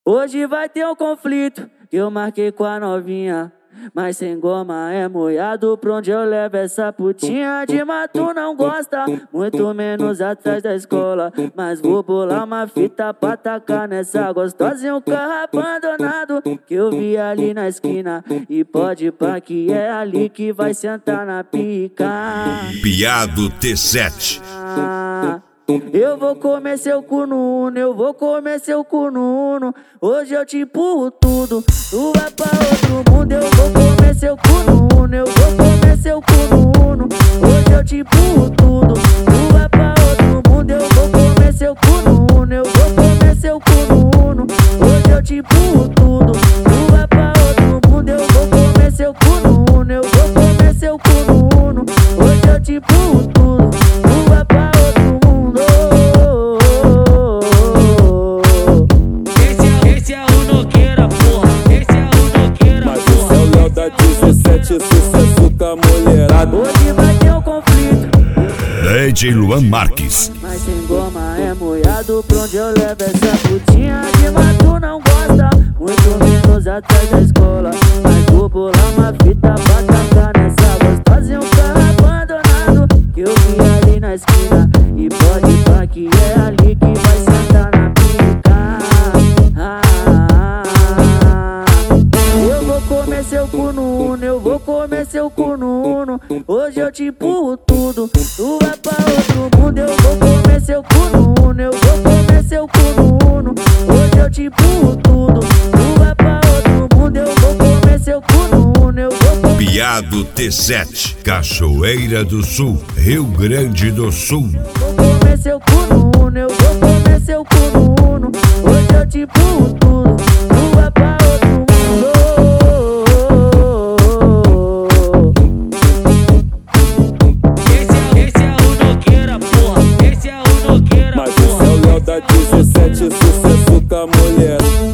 Hoje vai ter um conflito que eu marquei com a novinha, mas sem goma é moiado, pra onde eu levo essa putinha. De mato não gosta, muito menos atrás da escola, mas vou bolar uma fita pra tacar nessa gostosa em um carro abandonado que eu vi ali na esquina. E pode pá que é ali que vai sentar na pica. Piado T7. Eu vou comer seu cu no Uno, eu vou comer seu cu no Uno. Hoje eu te empurro tudo, tu vai pra outro mundo. Eu vou comer seu cu no Uno, eu vou comer seu cu no Uno. Hoje eu te empurro tudo, tu vai pra outro mundo. Eu vou comer seu cu no Uno, eu vou comer seu cu no Uno. Hoje eu te empurro tudo, tu vai pra outro mundo. Eu vou comer seu cu no Uno, eu vou comer seu cu no Uno. Hoje eu te empurro tudo, tu vai pra outro mundo. Esse é o Nogueira, porra. Esse é o Nogueira, mas porra. Mas esse é o Léo da 17, sucesso com a mulherada. Hoje vai ter um conflito, DJ Luan Marques. mas sem goma é moiado, pra onde eu levo essa putinha. De mato não gosta, muito menos atrás da escola, mas vou bolar uma fita pra tacar nessa gostosa em um carro abandonado que eu vi ali na esquina. E pode pá que é ali que vai sentar na pica. Eu vou comer seu cu no Uno, eu vou comer seu cu no Uno. Hoje eu te empurro tudo, tu vai pra outro mundo. Eu vou comer seu cu no Uno, eu vou comer seu cu no Uno. Hoje eu te empurro tudo, tu vai pra outro mundo. Eu vou comer seu cu no Uno, eu vou comer. Piado T7, Cachoeira do Sul, Rio Grande do Sul. Vou comer seu cu no Uno, eu vou comer seu cu no Uno. Hoje eu te empurro tudo, tu vai pra outro mundo. Esse é o Nogueira, porra. Esse é o Nogueira, mas esse é o Léo da 17, sucesso com a mulher.